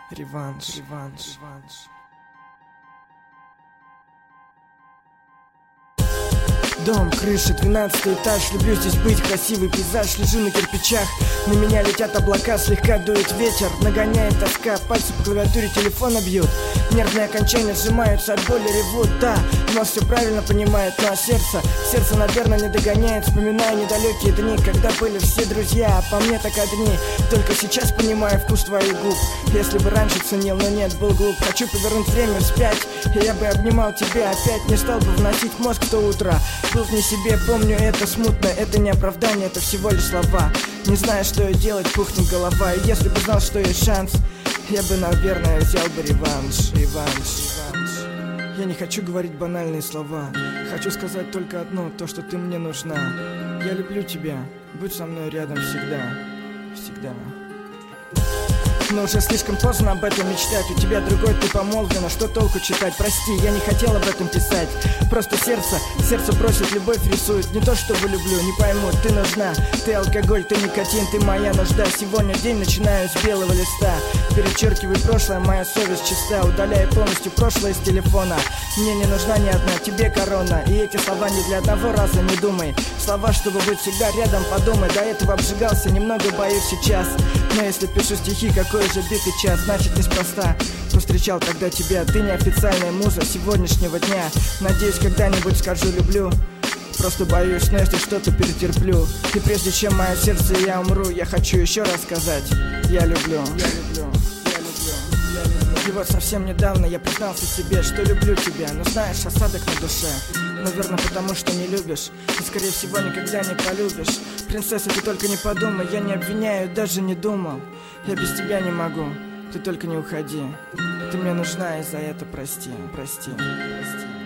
Реванш. Дом, крыша, 12 этаж. Люблю здесь быть, красивый пейзаж. Лежу на кирпичах, на меня летят облака. Слегка дует ветер, нагоняет тоска. Пальцы по клавиатуре телефона бьют. Нервные окончания сжимаются, от боли ревут. Да, мозг все правильно понимает, ну а сердце, наверное, не догоняет. Вспоминаю недалекие дни, когда были все друзья, а по мне так одни. Только сейчас понимаю вкус твоих губ. Если бы раньше ценил, но нет, был глуп. Хочу повернуть время вспять, и я бы обнимал тебя опять. Не стал бы вносить мозг в то утро. Был вне себе, помню это смутно. Это не оправдание, это всего лишь слова. Не знаю, что делать, пухнет голова. И если бы знал, что есть шанс, я бы, наверное, взял бы реванш. Я не хочу говорить банальные слова. Хочу сказать только одно, то, что ты мне нужна. Я люблю тебя, будь со мной рядом всегда. Но уже слишком поздно об этом мечтать. У тебя другой, ты помолвлена, что толку читать? Прости, я не хотел об этом писать. Просто сердце просит, любовь рисует. Не то, чтобы люблю, не пойму, ты нужна. Ты алкоголь, ты никотин, ты моя нужда. Сегодня день начинаю с белого листа. Перечеркивай прошлое, моя совесть чиста. Удаляй полностью прошлое с телефона. Мне не нужна ни одна, тебе корона. И эти слова не для одного раза, не думай. Слова, чтобы быть всегда рядом, подумай. До этого обжигался, немного боюсь сейчас. Но если пишу стихи, какой же битый час, значит неспроста повстречал тогда тебя. Ты неофициальная муза сегодняшнего дня. Надеюсь, когда-нибудь скажу люблю. Просто боюсь, но если что-то перетерплю. И прежде чем мое сердце и я умру, я хочу еще раз сказать: я люблю. И вот совсем недавно я признался себе, что люблю тебя. Но знаешь, осадок на душе, наверное, потому что не любишь. И скорее всего никогда не полюбишь. Принцесса, ты только не подумай, я не обвиняю, даже не думал. Я без тебя не могу, ты только не уходи. Ты мне нужна, и за это прости.